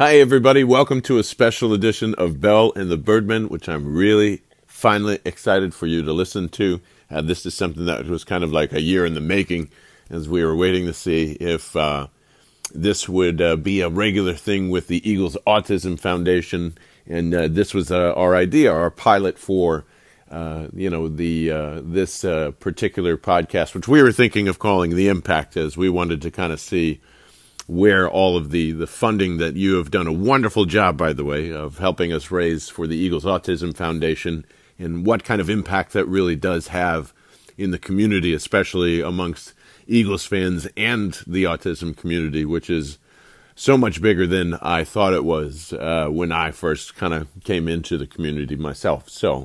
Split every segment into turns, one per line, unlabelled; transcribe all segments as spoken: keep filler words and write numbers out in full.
Hi, everybody. Welcome to a special edition of Belle and the Birdmen, which I'm really finally excited for you to listen to. Uh, this is something that was kind of like a year in the making as we were waiting to see if uh, this would uh, be a regular thing with the Eagles Autism Foundation. And uh, this was uh, our idea, our pilot for, uh, you know, the uh, this uh, particular podcast, which we were thinking of calling The Impact, as we wanted to kind of see where all of the, the funding that you have done a wonderful job, by the way, of helping us raise for the Eagles Autism Foundation, and what kind of impact that really does have in the community, especially amongst Eagles fans and the autism community, which is so much bigger than I thought it was uh, when I first kind of came into the community myself. So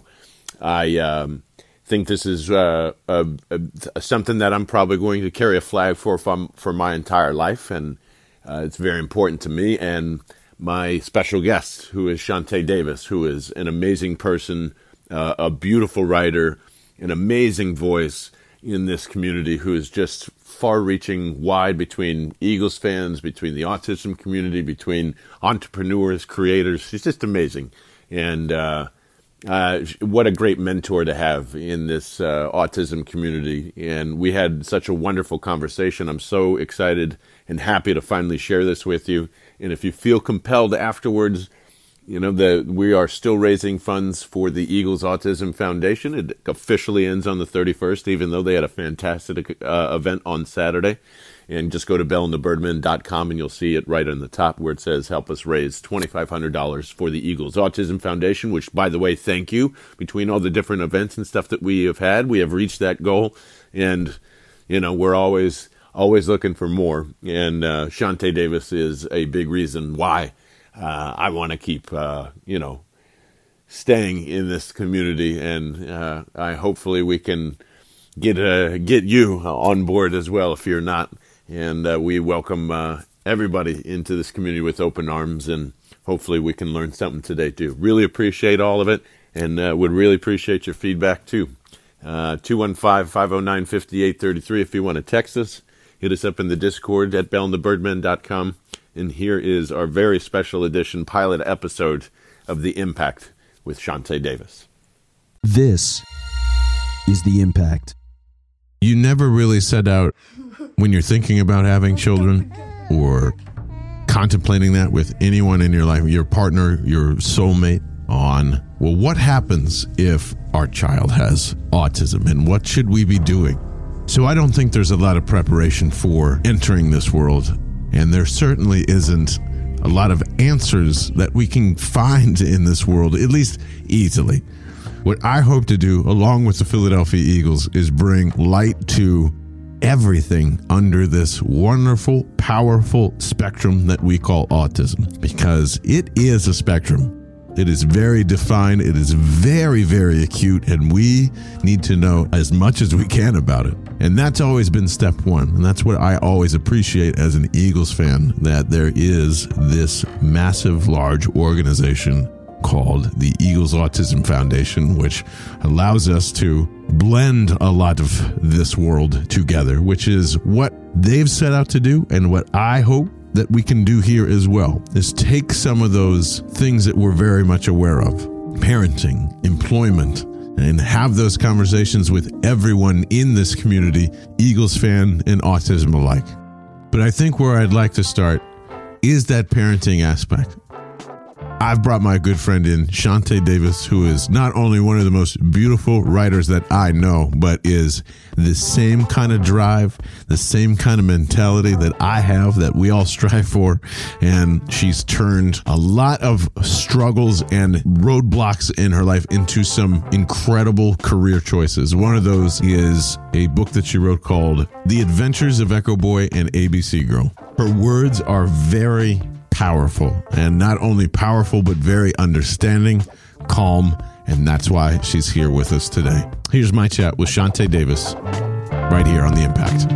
I um, think this is uh, a, a, something that I'm probably going to carry a flag for for, for my entire life, and Uh, it's very important to me and my special guest, who is Shante Davis, who is an amazing person, uh, a beautiful writer, an amazing voice in this community, who is just far-reaching, wide between Eagles fans, between the autism community, between entrepreneurs, creators. She's just amazing. And uh, uh, what a great mentor to have in this uh, autism community. And we had such a wonderful conversation. I'm so excited and happy to finally share this with you. And if you feel compelled afterwards, you know, that we are still raising funds for the Eagles Autism Foundation. It officially ends on the thirty-first, even though they had a fantastic uh, event on Saturday. And just go to belle and the birdmen dot com and you'll see it right on the top where it says, help us raise twenty-five hundred dollars for the Eagles Autism Foundation, which, by the way, thank you. Between all the different events and stuff that we have had, we have reached that goal. And, you know, we're always... always looking for more, and uh, Shante Davis is a big reason why uh, I want to keep, uh, you know, staying in this community, and uh, I hopefully we can get uh, get you on board as well if you're not, and uh, we welcome uh, everybody into this community with open arms, and hopefully we can learn something today too. Really appreciate all of it, and uh, would really appreciate your feedback too. Uh, two one five, five oh nine, five eight three three if you want to text us. Hit us up in the Discord at belle and the birdmen dot com. And here is our very special edition pilot episode of The Impact with Shante Davis.
This is The Impact.
You never really set out, when you're thinking about having children or contemplating that with anyone in your life, your partner, your soulmate, on, well, what happens if our child has autism and what should we be doing? So I don't think there's a lot of preparation for entering this world, and there certainly isn't a lot of answers that we can find in this world, at least easily. What I hope to do, along with the Philadelphia Eagles, is bring light to everything under this wonderful, powerful spectrum that we call autism, because it is a spectrum. It is very defined, it is very, very acute, and we need to know as much as we can about it. And that's always been step one, and that's what I always appreciate as an Eagles fan, that there is this massive, large organization called the Eagles Autism Foundation, which allows us to blend a lot of this world together, which is what they've set out to do, and what I hope that we can do here as well, is take some of those things that we're very much aware of, parenting, employment, and have those conversations with everyone in this community, Eagles fan and autism alike. But I think where I'd like to start is that parenting aspect. I've brought my good friend in, Shante Davis, who is not only one of the most beautiful writers that I know, but is the same kind of drive, the same kind of mentality that I have, that we all strive for. And she's turned a lot of struggles and roadblocks in her life into some incredible career choices. One of those is a book that she wrote called The Adventures of Echo Boy and A B C Girl. Her words are very powerful, and not only powerful, but very understanding, calm, and that's why she's here with us today. Here's my chat with Shante Davis, right here on The Impact.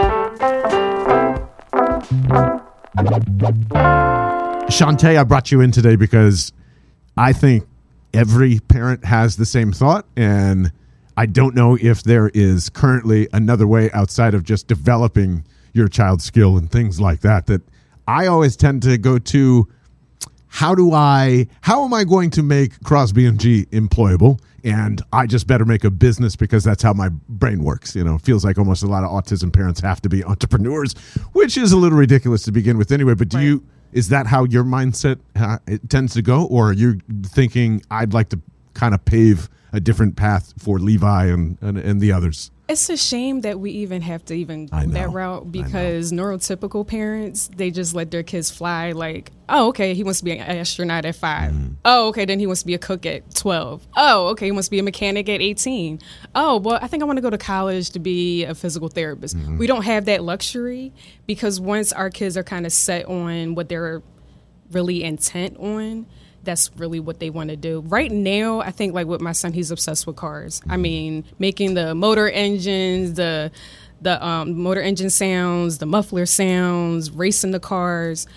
Shante, I brought you in today because I think every parent has the same thought, and I don't know if there is currently another way outside of just developing your child's skill and things like that, that I always tend to go to how do I, how am I going to make Crosby and G employable? And I just better make a business because that's how my brain works. You know, it feels like almost a lot of autism parents have to be entrepreneurs, which is a little ridiculous to begin with anyway. But do right. you, is that how your mindset uh, it tends to go? Or are you thinking I'd like to kind of pave a different path for Levi and, and, and the others?
It's a shame that we even have to even go that route because neurotypical parents, they just let their kids fly like, oh, okay, he wants to be an astronaut at five. Mm. Oh, okay, then he wants to be a cook at twelve. Oh, okay, he wants to be a mechanic at eighteen. Oh, well, I think I want to go to college to be a physical therapist. Mm-hmm. We don't have that luxury because once our kids are kind of set on what they're really intent on, that's really what they want to do. Right now, I think like with my son, he's obsessed with cars. I mean, making the motor engines, the the um, motor engine sounds, the muffler sounds, racing the cars.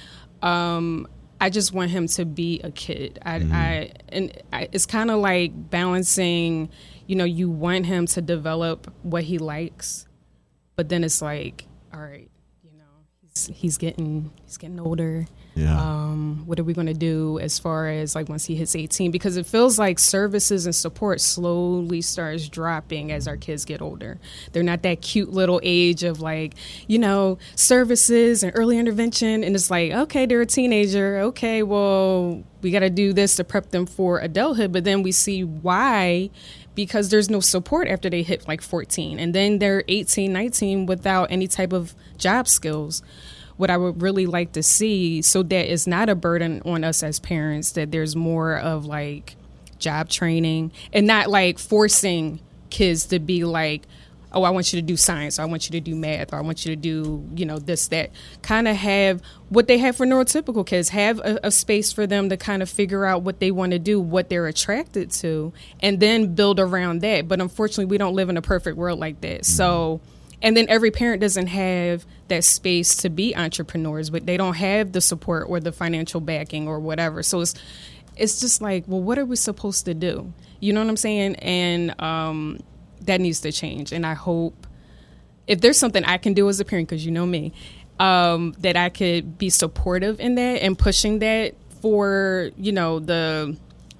Um, I just want him to be a kid. I, mm-hmm. I and I, it's kind of like balancing. You know, you want him to develop what he likes, but then it's like, all right, you know, he's he's getting he's getting older. Yeah. Um, what are we going to do as far as like once he hits eighteen? Because it feels like services and support slowly starts dropping as our kids get older. They're not that cute little age of like, you know, services and early intervention. And it's like, okay, they're a teenager. Okay, well, we got to do this to prep them for adulthood. But then we see why, because there's no support after they hit like fourteen. And then they're eighteen, nineteen without any type of job skills. What I would really like to see so that it's not a burden on us as parents, that there's more of like job training and not like forcing kids to be like, oh, I want you to do science, or I want you to do math, or I want you to do, you know, this, that. Kind of have what they have for neurotypical kids, have a, a space for them to kind of figure out what they want to do, what they're attracted to, and then build around that. But unfortunately, we don't live in a perfect world like that. Mm-hmm. So, and then every parent doesn't have that space to be entrepreneurs, but they don't have the support or the financial backing or whatever. So it's it's just like, well, what are we supposed to do? You know what I'm saying? And um, that needs to change. And I hope if there's something I can do as a parent, because you know me, um, that I could be supportive in that and pushing that for, you know, the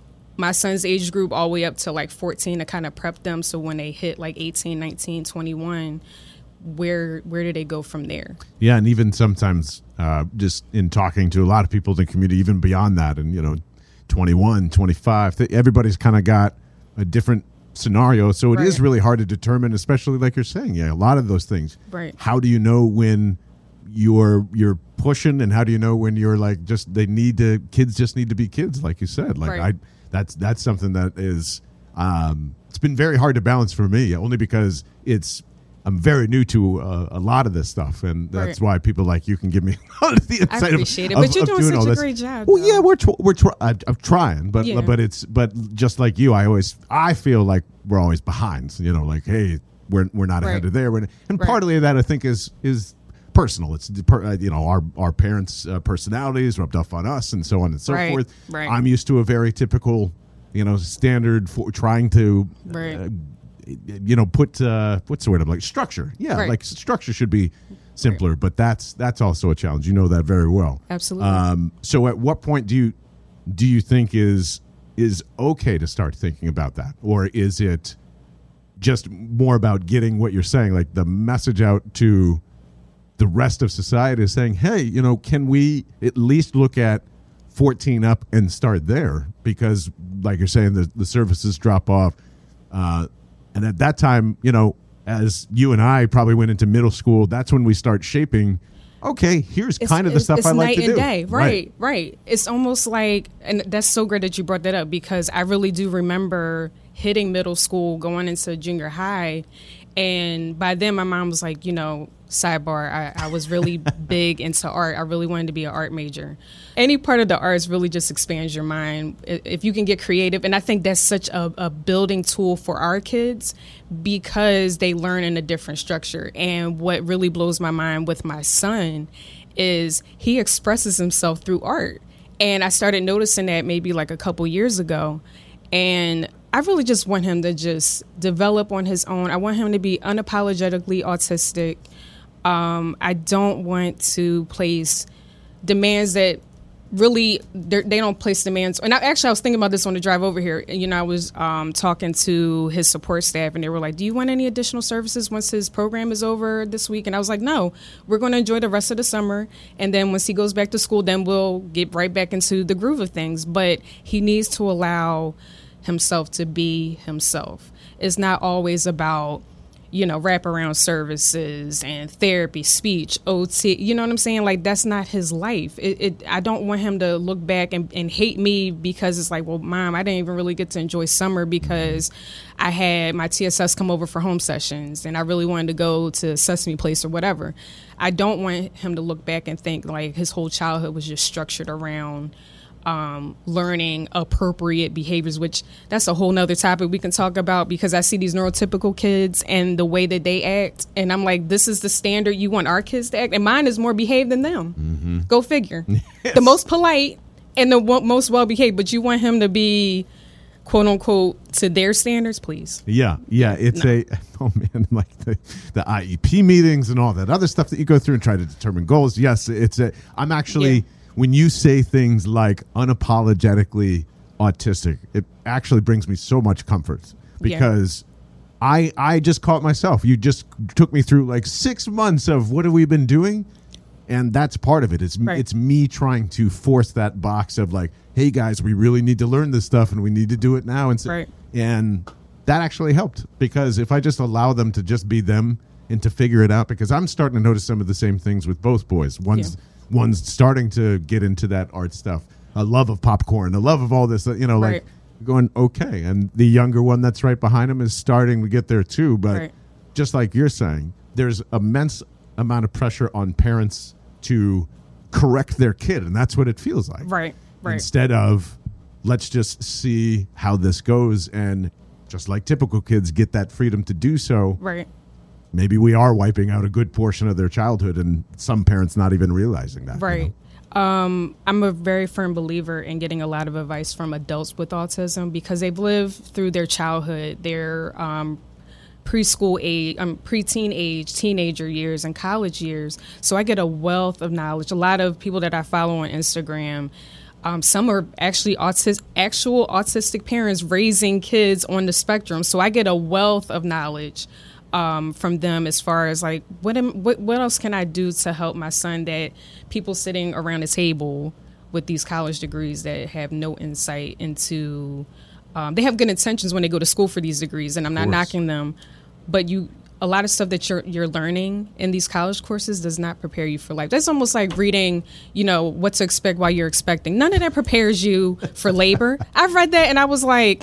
my son's age group all the way up to like fourteen to kind of prep them. So when they hit like eighteen, nineteen, twenty-one, where where do they go from there?
Yeah, and even sometimes uh, just in talking to a lot of people in the community, even beyond that, and, you know, twenty-one, twenty-five, th- everybody's kind of got a different scenario. So it right. is really hard to determine, especially like you're saying, yeah, a lot of those things.
Right.
How do you know when you're you're pushing, and how do you know when you're like just they need to kids just need to be kids, like you said? Like right. I that's that's something that is um, it's been very hard to balance for me, only because it's I'm very new to uh, a lot of this stuff, and that's right. why people like you can give me a lot of the insight.
I appreciate
of,
it, but you're
of,
doing,
of
doing
such
a
this.
great job.
Well,
though.
yeah, we're tr- we're tr- I'm, I'm trying, but
yeah.
but it's but just like you, I always I feel like we're always behind. You know, like hey, we're we're not
right.
ahead of there, we're, and
right.
partly of that I think is is personal. It's you know our our parents' uh, personalities rubbed off on us, and so on and so
right.
forth.
Right.
I'm used to a very typical, you know, standard for trying to.
Right.
Uh, you know, put uh, what's the word? I'm like structure. Yeah,
right.
like structure should be simpler, right. but that's that's also a challenge. You know that very well.
Absolutely.
Um, so, at what point do you do you think is is okay to start thinking about that, or is it just more about getting what you're saying, like the message out to the rest of society, is saying, hey, you know, can we at least look at fourteen up and start there? Because, like you're saying, the the services drop off. Uh, And at that time, you know, as you and I probably went into middle school, that's when we start shaping, okay, here's
it's,
kind of the stuff I like to do.
It's night and day. Right, right, right. It's almost like, and that's so great that you brought that up, because I really do remember hitting middle school, going into junior high. And by then my mom was like, you know, sidebar, I, I was really big into art. I really wanted to be an art major. Any part of the arts really just expands your mind if you can get creative. And I think that's such a, a building tool for our kids, because they learn in a different structure. And what really blows my mind with my son is he expresses himself through art. And I started noticing that maybe like a couple years ago. And I really just want him to just develop on his own. I want him to be unapologetically autistic. Um, I don't want to place demands that really they don't place demands. And I, actually, I was thinking about this on the drive over here. You know, I was um, talking to his support staff, and they were like, "Do you want any additional services once his program is over this week?" And I was like, "No, we're going to enjoy the rest of the summer, and then once he goes back to school, then we'll get right back into the groove of things." But he needs to allow himself to be himself. It's not always about, you know, wraparound services and therapy, speech, O T, you know what I'm saying? Like, that's not his life. It, it I don't want him to look back and, and hate me because it's like, well, Mom, I didn't even really get to enjoy summer because I had my T S S come over for home sessions and I really wanted to go to Sesame Place or whatever. I don't want him to look back and think like his whole childhood was just structured around Um, learning appropriate behaviors, which that's a whole nother topic we can talk about, because I see these neurotypical kids and the way that they act, and I'm like, this is the standard you want our kids to act, and mine is more behaved than them. Mm-hmm. Go figure. Yes. The most polite and the w- most well behaved, but you want him to be quote unquote to their standards, please.
Yeah, yeah. It's no. a oh man, like the, the I E P meetings and all that other stuff that you go through and try to determine goals. Yes, it's a. I'm actually. Yeah. When you say things like unapologetically autistic, it actually brings me so much comfort, because yeah. I I just caught myself. You just took me through like six months of what have we been doing, and that's part of it. It's right. it's me trying to force that box of like, hey guys, we really need to learn this stuff and we need to do it now, and so,
right.
and that actually helped, because if I just allow them to just be them and to figure it out, because I'm starting to notice some of the same things with both boys. One's yeah. One's starting to get into that art stuff, a love of popcorn, a love of all this, you know, like right. going, okay. And the younger one that's right behind him is starting to get there too. But right. just like you're saying, there's immense amount of pressure on parents to correct their kid. And that's what it feels like.
Right, right.
Instead of, let's just see how this goes. And just like typical kids get that freedom to do so.
Right.
Maybe we are wiping out a good portion of their childhood, and some parents not even realizing that.
Right.
You know?
Um, I'm a very firm believer in getting a lot of advice from adults with autism, because they've lived through their childhood, their um, preschool age, um, preteen age, teenager years, and college years. So I get a wealth of knowledge. A lot of people that I follow on Instagram, Um, some are actually autis- actual autistic parents raising kids on the spectrum. So I get a wealth of knowledge Um, from them as far as like what, am, what what else can I do to help my son, that people sitting around the table with these college degrees that have no insight into um, they have good intentions when they go to school for these degrees, and I'm not knocking them, but you a lot of stuff that you're you're learning in these college courses does not prepare you for life. That's almost like reading, you know, what to expect while you're expecting. None of that prepares you for labor. I've read that and I was like,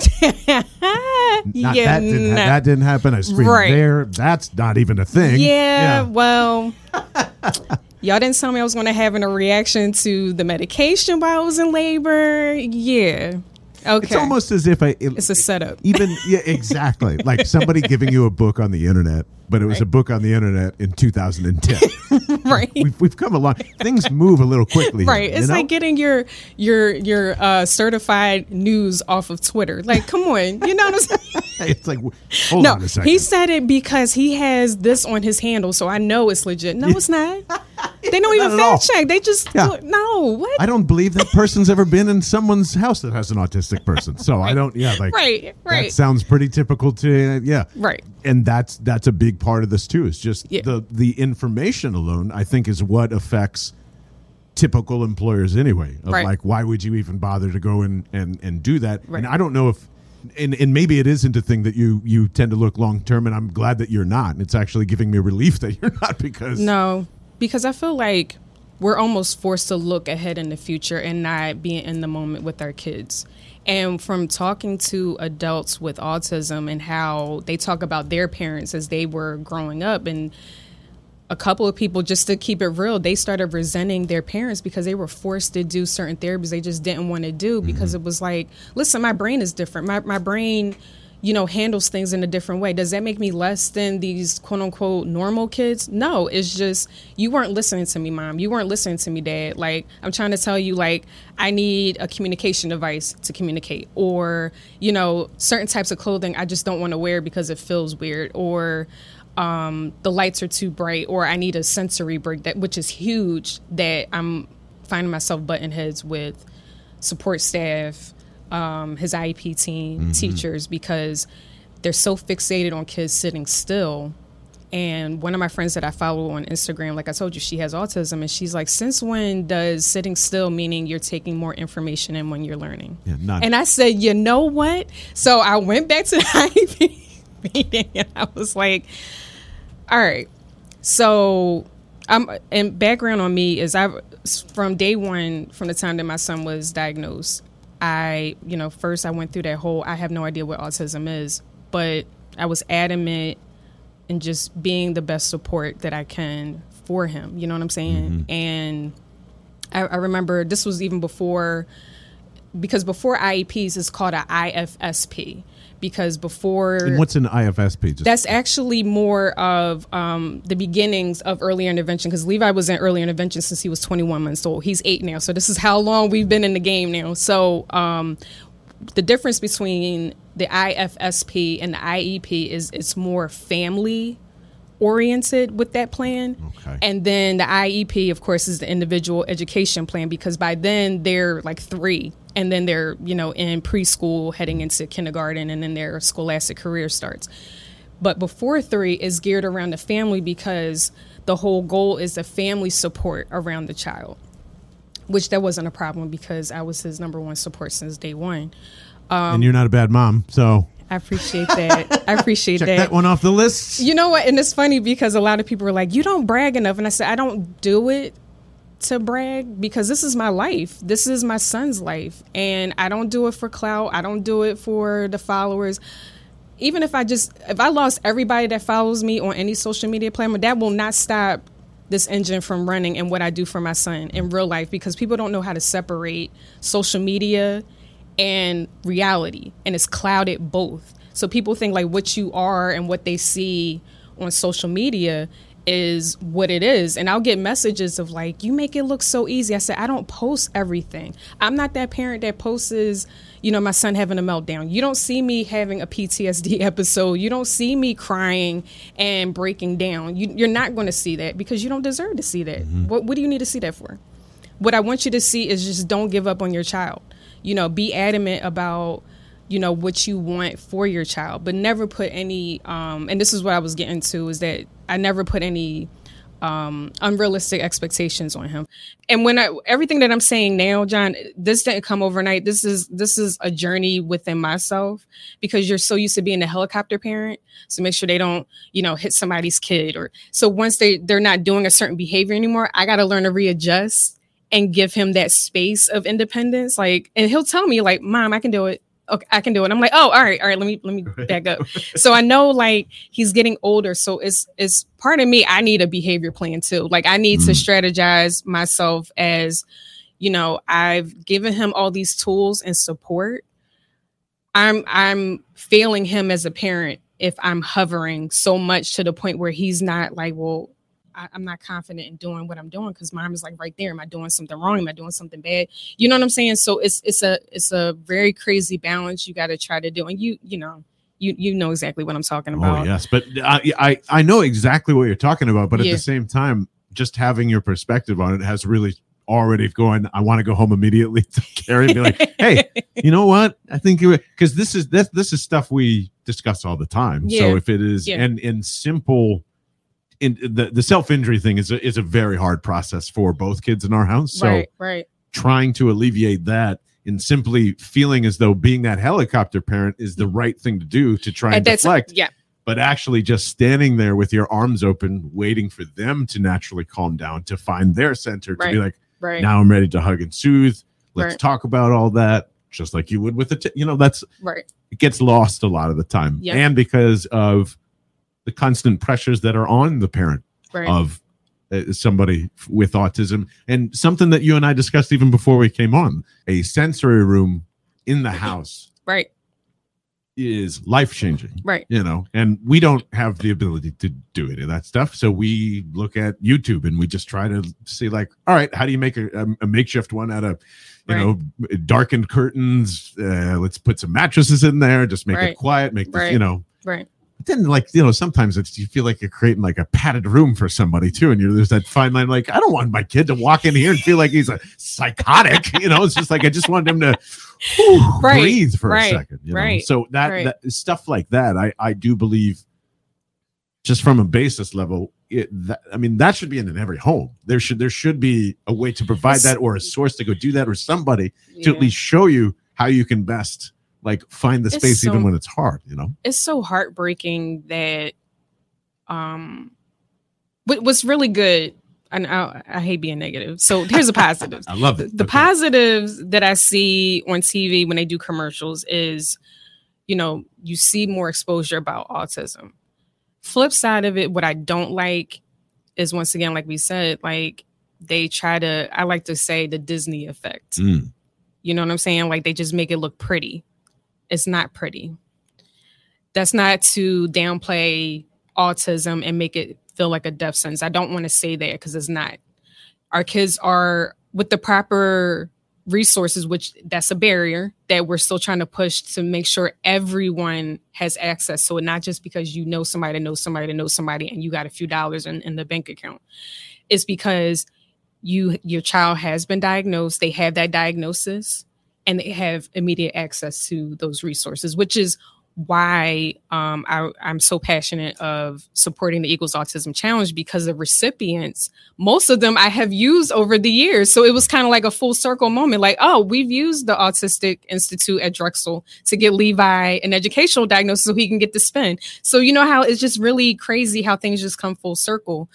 not,
yeah,
that, didn't
no.
ha- that didn't happen. I screamed
right.
there. That's not even a thing.
Yeah,
yeah.
well, y'all didn't tell me I was going to have a reaction to the medication while I was in labor. Yeah. Okay.
It's almost as if I. It,
it's a setup.
Even yeah, exactly. Like somebody giving you a book on the internet, but it was
right.
a book on the internet in two thousand ten.
Right.
We've, we've come a long. Things move a little quickly.
Right.
Here,
it's
you know?
like getting your your your uh, certified news off of Twitter. Like, come on, you know what I'm saying?
It's like, hold
no,
on a second.
He said it because he has this on his handle, so I know it's legit. No, it's not. They don't even fact check. They just yeah. no. What?
I don't believe that person's ever been in someone's house that has an autistic person. So right. I don't. Yeah, like
right, right.
That sounds pretty typical to uh, yeah,
right.
And that's that's a big part of this too. Is just
yeah.
the the information alone. I think is what affects typical employers anyway. Of
right.
like, why would you even bother to go and and and do that?
Right.
And I don't know if. And, and maybe it isn't a thing that you, you tend to look long term, and I'm glad that you're not. And it's actually giving me relief that you're not, because
no, because I feel like we're almost forced to look ahead in the future and not be in the moment with our kids. And from talking to adults with autism and how they talk about their parents as they were growing up, and a couple of people, just to keep it real, they started resenting their parents because they were forced to do certain therapies they just didn't want to do, because mm-hmm. it was like, listen, my brain is different. My my brain, you know, handles things in a different way. Does that make me less than these quote unquote normal kids? No, it's just you weren't listening to me, Mom. You weren't listening to me, Dad. Like, I'm trying to tell you, like, I need a communication device to communicate, or, you know, certain types of clothing I just don't want to wear because it feels weird, or Um, the lights are too bright, or I need a sensory break, that which is huge, that I'm finding myself butting heads with support staff, um, his I E P team, mm-hmm. teachers, because they're so fixated on kids sitting still. And one of my friends that I follow on Instagram, like I told you, she has autism, and she's like, since when does sitting still meaning you're taking more information in when you're learning?
Yeah, none.
And I said, you know what? So I went back to the I E P meeting, and I was like, all right. So I'm, and background on me is I, from day one, from the time that my son was diagnosed, I, you know, first I went through that whole, I have no idea what autism is, but I was adamant and just being the best support that I can for him. You know what I'm saying? Mm-hmm. And I, I remember this was even before, because before I E Ps, it's called an I F S P. Because before...
And what's an I F S P? Just
that's actually more of um, the beginnings of early intervention, because Levi was in early intervention since he was twenty-one months old. He's eight now. So this is how long we've been in the game now. So um, the difference between the I F S P and the I E P is it's more family oriented with that plan.
Okay.
And then the I E P, of course, is the individual education plan, because by then they're like three, and then they're, you know, in preschool heading into kindergarten, and then their scholastic career starts. But before three is geared around the family, because the whole goal is the family support around the child, which that wasn't a problem because I was his number one support since day one. Um,
and you're not a bad mom, so
I appreciate that. I appreciate
check
that.
that one off the list.
You know what? And it's funny because a lot of people are like, you don't brag enough. And I said, I don't do it to brag, because this is my life. This is my son's life. And I don't do it for clout. I don't do it for the followers. Even if I just, if I lost everybody that follows me on any social media platform, that will not stop this engine from running and what I do for my son in real life, because people don't know how to separate social media and reality, and it's clouded both. So people think like what you are and what they see on social media is what it is. And I'll get messages of like, you make it look so easy. I said, I don't post everything. I'm not that parent that posts, you know, my son having a meltdown. You don't see me having a P T S D episode. You don't see me crying and breaking down. You, you're not going to see that, because you don't deserve to see that. Mm-hmm. What, what do you need to see that for? What I want you to see is just don't give up on your child. You know, be adamant about, you know, what you want for your child, but never put any, um, and this is what I was getting to, is that I never put any um, unrealistic expectations on him. And when I, everything that I'm saying now, John, this didn't come overnight. This is, this is a journey within myself, because you're so used to being a helicopter parent. So make sure they don't, you know, hit somebody's kid, or so once they, they're not doing a certain behavior anymore, I got to learn to readjust and give him that space of independence. Like, and he'll tell me like, Mom, I can do it. Okay, I can do it. I'm like, oh, all right, all right. Let me let me back up. So I know like he's getting older. So it's it's part of me. I need a behavior plan too. Like I need mm. to strategize myself as, you know, I've given him all these tools and support. I'm I'm failing him as a parent if I'm hovering so much to the point where he's not like, well, I, I'm not confident in doing what I'm doing, because mom is like right there. Am I doing something wrong? Am I doing something bad? You know what I'm saying? So it's it's a it's a very crazy balance you got to try to do. And you you know you you know exactly what I'm talking about.
Oh yes, but I I, I know exactly what you're talking about. But
yeah.
At the same time, just having your perspective on it has really already going. I want to go home immediately to Carrie and be like, hey, you know what? I think you because this is this this is stuff we discuss all the time.
Yeah.
So if it is
yeah.
and in simple. In the, the self-injury thing is a, is a very hard process for both kids in our house. So
right, right.
trying to alleviate that and simply feeling as though being that helicopter parent is the right thing to do to try and deflect.
Yeah.
But actually just standing there with your arms open, waiting for them to naturally calm down, to find their center, to
right,
be like,
right.
now I'm ready to hug and soothe. Let's
right.
talk about all that, just like you would with the, t- you know, that's,
right.
It gets lost a lot of the time.
Yep.
And because of the constant pressures that are on the parent
right.
of uh, somebody with autism, and something that you and I discussed even before we came on, a sensory room in the house
right.
is life-changing.
Right.
You know, and we don't have the ability to do any of that stuff. So we look at YouTube and we just try to see like, all right, how do you make a, a makeshift one out of, you right. know, darkened curtains? Uh, let's put some mattresses in there, just make
right.
it quiet, make this,
right.
you know,
right.
then like, you know, sometimes it's, you feel like you're creating like a padded room for somebody too. And you're, there's that fine line. Like, I don't want my kid to walk in here and feel like he's a psychotic, you know, it's just like, I just want him to whew,
right,
breathe for
right,
a second. You know?
right,
So that,
right.
that stuff like that, I, I do believe just from a basis level, it, that, I mean, that should be in every home. There should, there should be a way to provide that, or a source to go do that, or somebody
yeah.
to at least show you how you can best like find the
It's
space
so,
even when it's hard, you know?
It's so heartbreaking that um what, what's really good, and I, I hate being negative. So here's the positives.
I love it.
The
okay.
positives that I see on T V when they do commercials is, you know, you see more exposure about autism. Flip side of it, what I don't like is, once again, like we said, like they try to, I like to say the Disney effect.
Mm.
You know what I'm saying? Like they just make it look pretty. It's not pretty. That's not to downplay autism and make it feel like a death sentence. I don't want to say that, because it's not. Our kids are, with the proper resources, which that's a barrier that we're still trying to push to make sure everyone has access to it, not just because you know somebody that knows somebody that knows somebody and you got a few dollars in, in the bank account. It's because you your child has been diagnosed, they have that diagnosis, and they have immediate access to those resources, which is why um, I, I'm so passionate of supporting the Equals Autism Challenge, because the recipients, most of them I have used over the years. So it was kind of like a full circle moment. Like, oh, we've used the Autistic Institute at Drexel to get Levi an educational diagnosis so he can get the spin. So you know how it's just really crazy how things just come full circle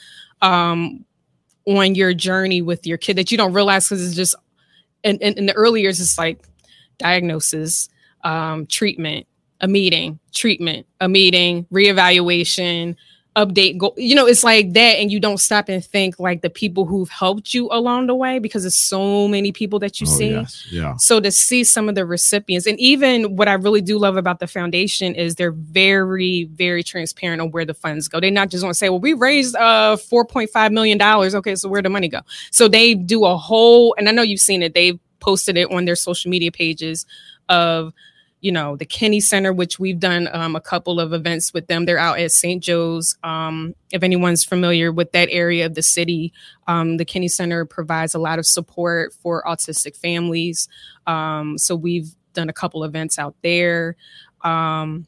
um, on your journey with your kid, that you don't realize, because it's just, in, in, in the early years, it's like diagnosis, um, treatment, a meeting, treatment, a meeting, reevaluation, update, go, you know, it's like that. And you don't stop and think like the people who've helped you along the way, because there's so many people that you
Oh,
see.
yes. Yeah.
So to see some of the recipients, and even what I really do love about the foundation is they're very, very transparent on where the funds go. They not just want to say, well, we raised uh four point five million dollars. Okay, so where'd the money go? So they do a whole, and I know you've seen it, they've posted it on their social media pages of, you know, the Kinney Center, which we've done um, a couple of events with them. They're out at Saint Joe's. Um, if anyone's familiar with that area of the city, um, the Kinney Center provides a lot of support for autistic families. Um, so we've done a couple events out there. Um,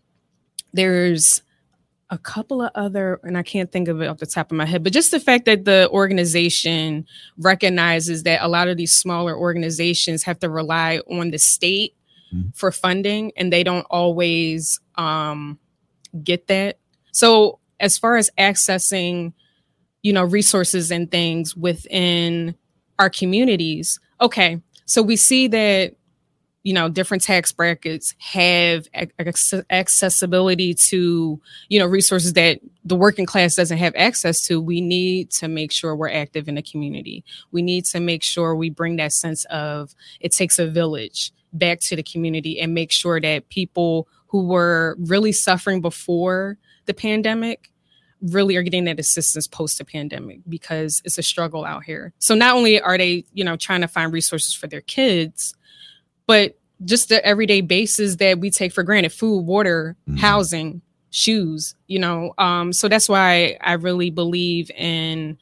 there's a couple of other, and I can't think of it off the top of my head, but just the fact that the organization recognizes that a lot of these smaller organizations have to rely on the state for funding, and they don't always um, get that. So as far as accessing, you know, resources and things within our communities, okay, so we see that, you know, different tax brackets have ac- accessibility to, you know, resources that the working class doesn't have access to. We need to make sure we're active in the community. We need to make sure we bring that sense of it takes a village back to the community, and make sure that people who were really suffering before the pandemic really are getting that assistance post the pandemic, because it's a struggle out here. So not only are they, you know, trying to find resources for their kids, but just the everyday basis that we take for granted: food, water, mm-hmm. housing, shoes, you know. Um, so that's why I really believe in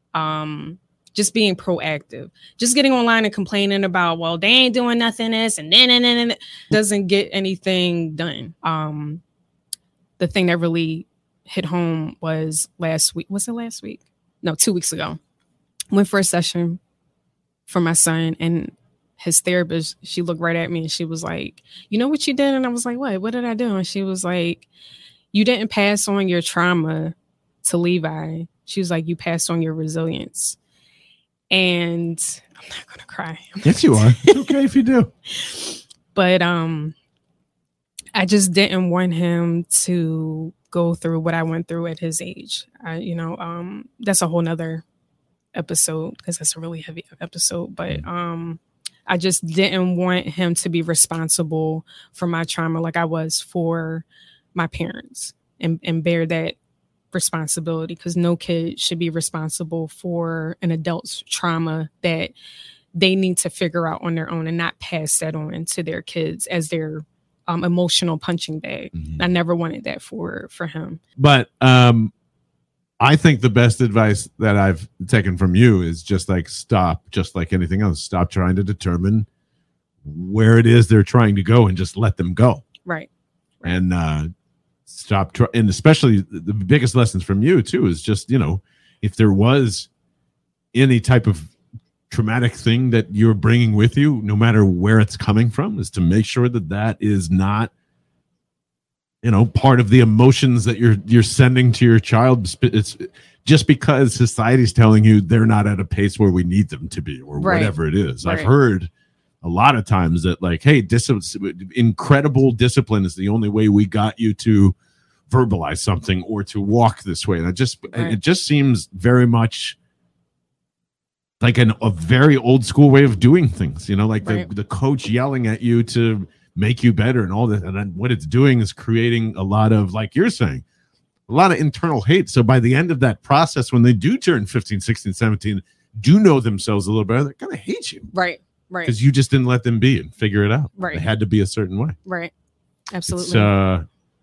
um, just being proactive. Just getting online and complaining about, well, they ain't doing nothing this and then and then doesn't get anything done. Um, the thing that really hit home was last week. Was it last week? No, two weeks ago. Went for a session for my son, and his therapist, she looked right at me and she was like, you know what you did? And I was like, what? What did I do? And she was like, you didn't pass on your trauma to Levi. She was like, you passed on your resilience. And I'm not gonna cry.
Yes, you are. It's okay if you do.
But um, I just didn't want him to go through what I went through at his age. I, you know, um, that's a whole nother episode, because that's a really heavy episode. But um, I just didn't want him to be responsible for my trauma like I was for my parents, and, and bear that responsibility, because no kid should be responsible for an adult's trauma that they need to figure out on their own, and not pass that on to their kids as they're um, emotional punching bag. Mm-hmm. I never wanted that for for him.
But um, I think the best advice that I've taken from you is just like stop, just like anything else. Stop trying to determine where it is they're trying to go and just let them go.
Right. right.
And uh, stop. Try- and especially the biggest lessons from you too is just, you know, if there was any type of traumatic thing that you're bringing with you, no matter where it's coming from, is to make sure that that is not, you know, part of the emotions that you're you're sending to your child. It's just because society's telling you they're not at a pace where we need them to be, or right. whatever it is. Right. I've heard a lot of times that, like, hey, dis- incredible discipline is the only way we got you to verbalize something or to walk this way. And it just right. it just seems very much like an, a very old school way of doing things, you know, like right. the, the coach yelling at you to make you better and all that. And then what it's doing is creating a lot of, like you're saying, a lot of internal hate. So by the end of that process, when they do turn fifteen, sixteen, seventeen, do know themselves a little better, they're going to hate you.
Right, right.
Because you just didn't let them be and figure it out.
Right.
It had to be a certain way.
Right. Absolutely.
It's, uh,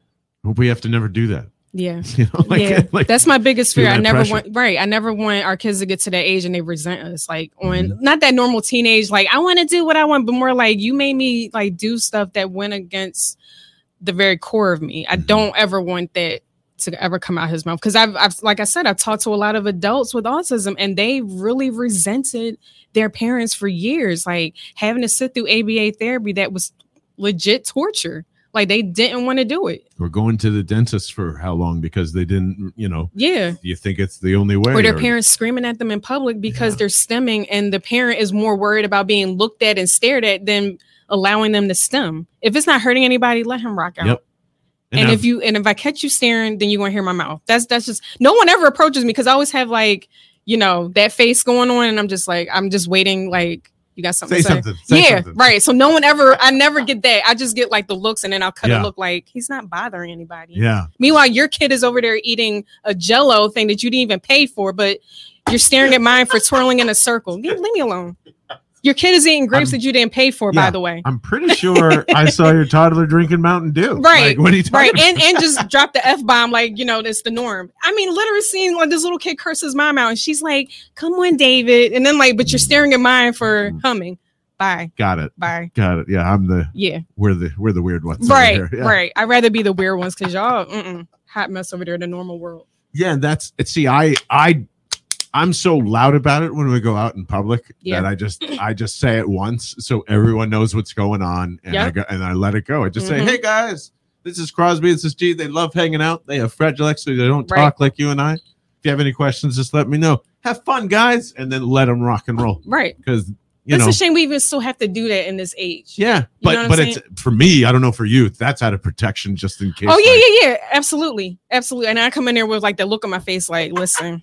I hope we have to never do that.
Yeah.
You know, like,
yeah.
like
that's my biggest fear. I never
pressure.
want, right. I never want our kids to get to that age and they resent us. Like on mm-hmm. not that normal teenage, like I want to do what I want, but more like you made me like do stuff that went against the very core of me. I mm-hmm. don't ever want that to ever come out his mouth. Cause I've, I've, like I said, I've talked to a lot of adults with autism and they really resented their parents for years, like having to sit through A B A therapy that was legit torture. Like they didn't want to do it.
Or going to the dentist for how long because they didn't, you know.
Yeah.
You think it's the only way.
Or their or, parents screaming at them in public because yeah. they're stimming and the parent is more worried about being looked at and stared at than allowing them to stim. If it's not hurting anybody, let him rock out.
Yep.
And, and if you and if I catch you staring, then you're gonna hear my mouth. That's that's just no one ever approaches me because I always have like, you know, that face going on and I'm just like, I'm just waiting like you got something
say
to say?
Something. Say
yeah,
something.
right. So no one ever, I never get that. I just get like the looks and then I'll cut
yeah.
a look like he's not bothering anybody.
Yeah.
Meanwhile, your kid is over there eating a Jell-O thing that you didn't even pay for, but you're staring at mine for twirling in a circle. Leave, leave me alone. Your kid is eating grapes I'm, that you didn't pay for, yeah, by the way.
I'm pretty sure I saw your toddler drinking Mountain Dew.
Right.
Like, what are you talking
right.
about?
And, and just drop the F-bomb like, you know, that's the norm. I mean, literally seeing like this little kid curse his mom out and she's like, come on, David. And then like, but you're staring at mine for humming. Bye.
Got it.
Bye.
Got it. Yeah, I'm the
yeah.
We're the we're the weird ones.
Right.
Yeah.
Right. I'd rather be the weird ones because y'all mm-mm, hot mess over there in the normal world.
Yeah, and that's see, I I I'm so loud about it when we go out in public
yeah.
that I just I just say it once so everyone knows what's going on and yep. I go, and I let it go. I just mm-hmm. say, hey guys, this is Crosby, this is G. They love hanging out. They have Fragile X, so they don't
right.
talk like you and I. If you have any questions, just let me know. Have fun, guys, and then let them rock and roll.
Right.
Because You
it's
know.
a shame we even still have to do that in this age.
Yeah,
you
but but it's for me. I don't know for you. That's out of protection, just in case.
Oh yeah, like, yeah, yeah, absolutely, absolutely. And I come in there with like the look on my face, like, listen,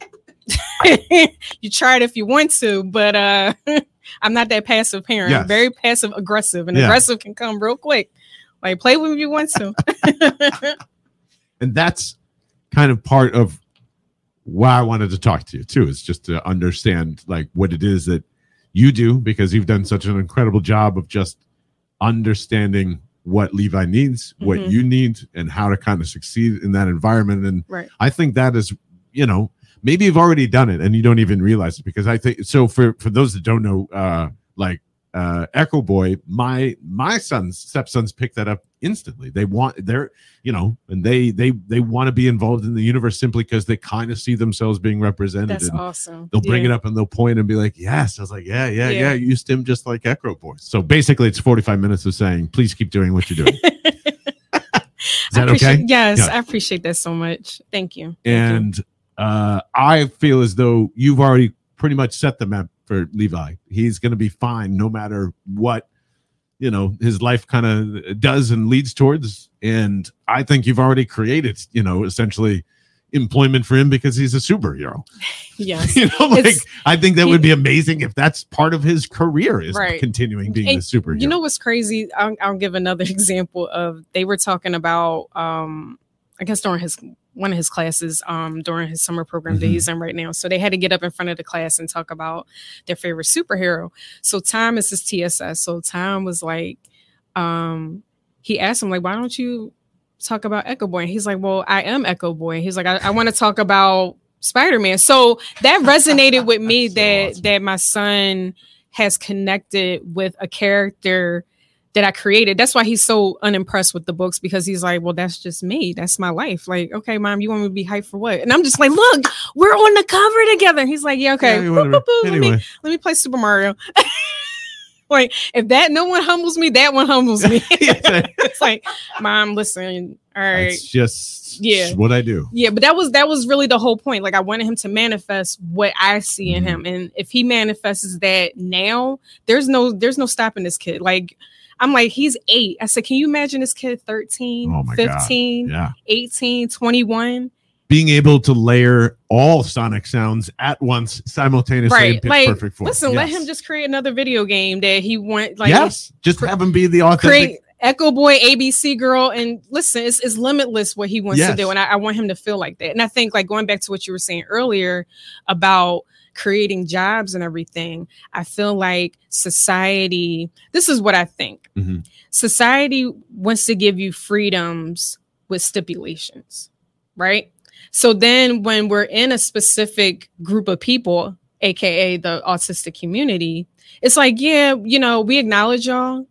you try it if you want to, but uh, I'm not that passive parent.
Yes.
I'm very passive aggressive, and
yeah.
aggressive can come real quick. Like play with me if you want to.
And that's kind of part of why I wanted to talk to you too. Is just to understand like what it is that you do, because you've done such an incredible job of just understanding what Levi needs, what mm-hmm. you need, and how to kind of succeed in that environment. And
right.
I think that is, you know, maybe you've already done it and you don't even realize it, because I think so. For for those that don't know, uh, like uh, Echo Boy, my my sons, stepsons, pick that up instantly. They want they're you know, and they they they want to be involved in the universe simply because they kind of see themselves being represented.
That's
and
awesome.
They'll bring
yeah.
it up and they'll point and be like, yes. I was like, yeah, yeah, yeah.
Yeah.
You used him just like Echo Boy. So basically, it's forty-five minutes of saying, please keep doing what you're doing. Is that okay?
Yes,
yeah.
I appreciate that so much. Thank you. Thank
and
you.
Uh, I feel as though you've already pretty much set the map for Levi. He's going to be fine no matter what, you know, his life kind of does and leads towards. And I think you've already created, you know, essentially employment for him because he's a superhero.
Yes.
You know, like
It's,
I think that
he,
would be amazing if that's part of his career is
right.
continuing being
and
a superhero.
You know what's crazy? I'll, I'll give another example of, they were talking about, um, I guess during his, one of his classes, um, during his summer program mm-hmm. that he's in right now. So they had to get up in front of the class and talk about their favorite superhero. So Tom is his T S S. So Tom was like, um, he asked him, like, why don't you talk about Echo Boy? And he's like, well, I am Echo Boy. He's like, I, I want to talk about Spider-Man. So that resonated with me so that awesome. that my son has connected with a character that I created. That's why he's so unimpressed with the books, because he's like, well, that's just me. That's my life. Like, okay, mom, you want me to be hyped for what? And I'm just like, look, we're on the cover together. And he's like, yeah, okay. Yeah, boop, boop, boop. Anyway. Let me let me play Super Mario. Like, if that no one humbles me, that one humbles me. It's like, mom, listen, all right.
It's just yeah. what I do.
Yeah, but that was that was really the whole point. Like, I wanted him to manifest what I see mm-hmm. in him. And if he manifests that now, there's no there's no stopping this kid. Like, I'm like, he's eight. I said, can you imagine this kid thirteen,
oh my
fifteen,
God. Yeah.
eighteen, twenty-one?
Being able to layer all sonic sounds at once simultaneously
right.
in pitch
like,
perfect form.
Listen,
yes.
let him just create another video game that he want. Like,
yes, just have him be the authentic.
Create Echo Boy, A B C girl, and listen, it's, it's limitless what he wants yes. to do, and I, I want him to feel like that. And I think, like, going back to what you were saying earlier about creating jobs and everything, I feel like society, this is what I think. Mm-hmm. Society wants to give you freedoms with stipulations, right? So then when we're in a specific group of people, A K A the autistic community, it's like, yeah, you know, we acknowledge y'all,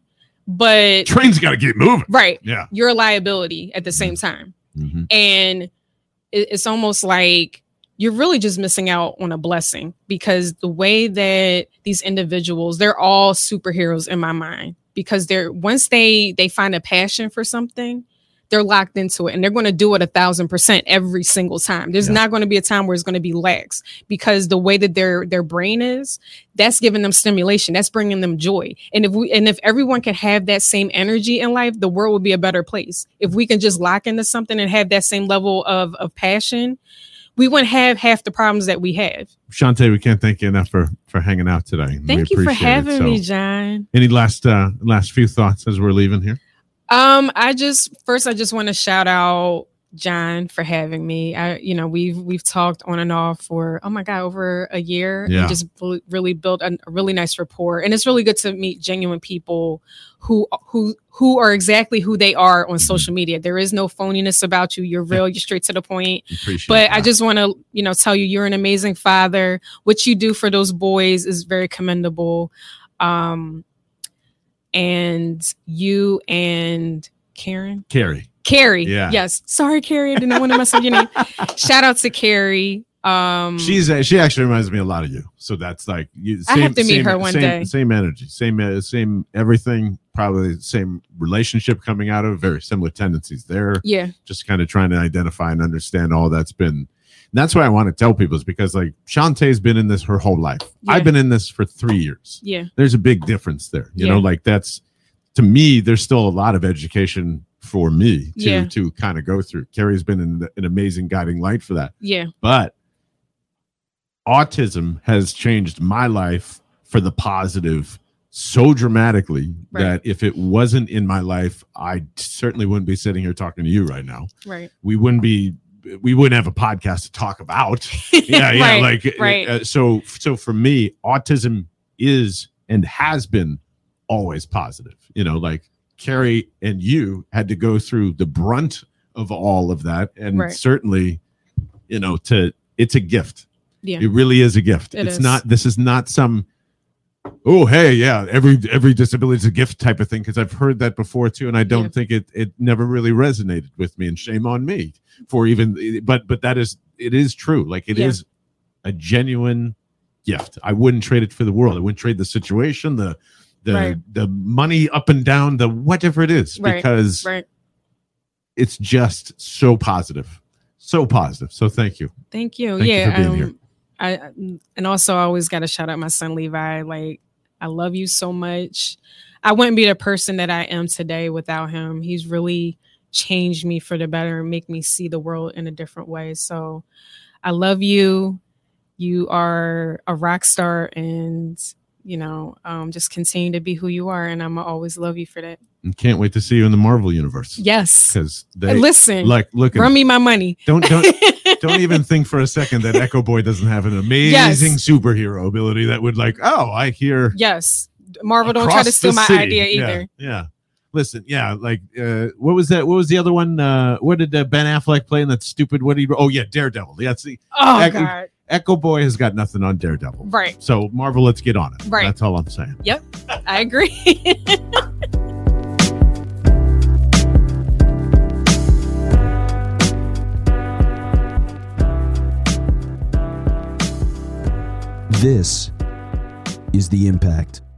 but
train's got to keep moving.
Right.
Yeah.
You're a liability at the same time. Mm-hmm. And it, it's almost like you're really just missing out on a blessing, because the way that these individuals, they're all superheroes in my mind, because they're once they they find a passion for something, they're locked into it, and they're going to do it a thousand percent every single time. There's yeah. not going to be a time where it's going to be lax, because the way that their their brain is, that's giving them stimulation. That's bringing them joy. And if we and if everyone can have that same energy in life, the world would be a better place. If we can just lock into something and have that same level of, of passion, we wouldn't have half the problems that we have.
Shantae, we can't thank you enough for, for hanging out today.
Thank we you for having so, me, John.
Any last uh, last few thoughts as we're leaving here?
Um, I just first I just want to shout out John for having me. I, you know, we've we've talked on and off for oh my god over a year,
yeah.
and just really built a, a really nice rapport. And it's really good to meet genuine people who who who are exactly who they are on mm-hmm. social media. There is no phoniness about you. You're real. You're straight to the point.
Appreciate
but
that.
I just want to you know tell you, you're an amazing father. What you do for those boys is very commendable. Um. And you and Karen?
Carrie.
Carrie.
Yeah.
Yes. Sorry, Carrie. I didn't want to mess up your name. Shout out to Carrie. Um,
She's a, she actually reminds me a lot of you. So that's like you.
Same, I have to meet
same,
her one
same,
day.
Same energy, same same everything. Probably the same relationship coming out of. Very similar tendencies there.
Yeah.
Just kind of trying to identify and understand all that's been. And that's why I want to tell people, is because like Shantae's been in this her whole life. Yeah. I've been in this for three years.
Yeah.
There's a big difference there. You
yeah.
know, like that's, to me, there's still a lot of education for me to,
yeah.
to kind of go through. Carrie's been an, an amazing guiding light for that.
Yeah.
But autism has changed my life for the positive so dramatically right. that if it wasn't in my life, I certainly wouldn't be sitting here talking to you right now.
Right.
We wouldn't be we wouldn't have a podcast to talk about. Yeah, yeah.
right,
like,
right.
Uh, so, so for me, autism is and has been always positive. You know, like Carrie and you had to go through the brunt of all of that, and
right.
certainly, you know, to it's a gift.
Yeah,
it really is a gift.
It
it's
is.
not. This is not some. Oh, hey, yeah, every every disability is a gift type of thing, because I've heard that before too, and I don't yeah. think it it never really resonated with me, and shame on me for even. But but that is it is true. Like it yeah. is a genuine gift. I wouldn't trade it for the world. I wouldn't trade the situation, the the
right.
the money up and down, the whatever it is,
right.
because
right.
it's just so positive, so positive. So thank you,
thank you.
Thank
yeah,
you for being
um,
here.
I and also I always got to shout out my son Levi. Like, I love you so much. I wouldn't be the person that I am today without him. He's really changed me for the better and make me see the world in a different way. So I love you. You are a rock star, and you know, um, just continue to be who you are. And I'm gonna always love you for that.
And can't wait to see you in the Marvel universe.
Yes,
because they
listen,
like look,
run me my money.
Don't don't. Don't even think for a second that Echo Boy doesn't have an amazing yes. superhero ability that would like, oh, I hear.
Yes. Marvel don't try to steal my
city.
idea either.
Yeah, yeah. Listen, yeah, like uh, what was that? What was the other one? Uh, what did uh, Ben Affleck play in that stupid? What did he? Oh yeah, Daredevil. That's the.
Oh
Echo,
God.
Echo Boy has got nothing on Daredevil.
Right.
So Marvel, let's get on it.
Right.
That's all I'm saying.
Yep, I agree.
This is The Impact.